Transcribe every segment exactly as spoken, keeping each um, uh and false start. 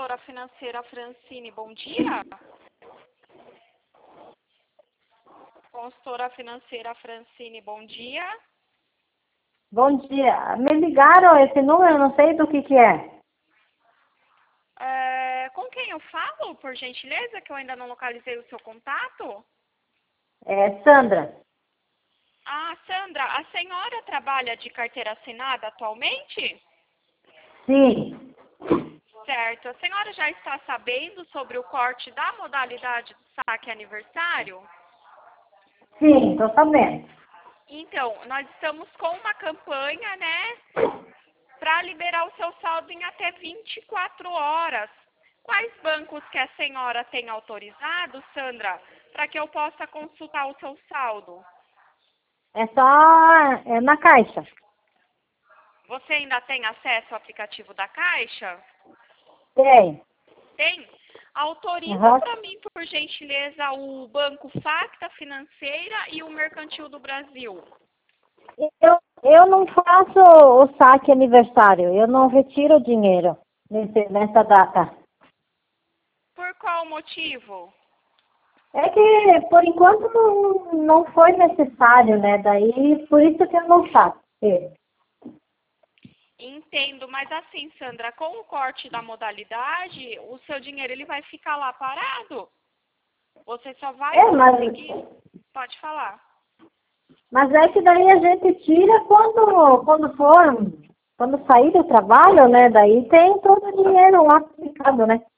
consultora financeira Francine, bom dia. Consultora financeira Francine, bom dia. Bom dia. Me ligaram esse número, não sei do que que é. É, com quem eu falo, por gentileza, que eu ainda não localizei o seu contato? É Sandra. Ah, Sandra, a senhora trabalha de carteira assinada atualmente? Sim. Certo. A senhora já está sabendo sobre o corte da modalidade do saque aniversário? Sim, estou sabendo. Então, nós estamos com uma campanha, né, para liberar o seu saldo em até vinte e quatro horas. Quais bancos que a senhora tem autorizado, Sandra, para que eu possa consultar o seu saldo? É só é na caixa. Você ainda tem acesso ao aplicativo da Caixa? Tem. Tem? Autoriza Uhum. para mim, por gentileza, o Banco Facta Financeira e o Mercantil do Brasil. Eu, eu não faço o saque aniversário. Eu não retiro dinheiro nesse, nessa data. Por qual motivo? É que, por enquanto, não, não foi necessário, né? Daí, por isso que eu não faço. É. Entendo, mas assim, Sandra, com o corte da modalidade, o seu dinheiro ele vai ficar lá parado. Você só vai É, mas, conseguir... Pode falar. mas é que daí a gente tira quando, quando for, quando sair do trabalho, né? Daí tem todo o dinheiro lá aplicado, né?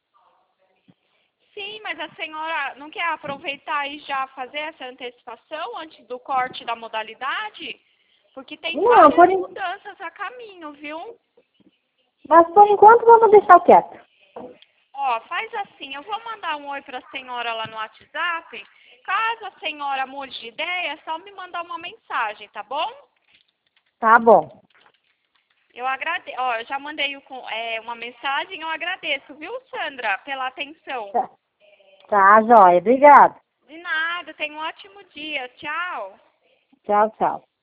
Sim, mas a senhora não quer aproveitar e já fazer essa antecipação antes do corte da modalidade? Porque tem Não, por, várias en- mudanças a caminho, viu? mas por enquanto vamos deixar quieto. Ó, faz assim, eu vou mandar um oi para a senhora lá no WhatsApp. Caso a senhora mude de ideia, é só me mandar uma mensagem, tá bom? Tá bom. Eu agradeço. Ó, eu já mandei o com- é, uma mensagem, eu agradeço, viu, Sandra, pela atenção. Tá, tá joia. Obrigada. De nada, tenha um ótimo dia. Tchau. Tchau, tchau.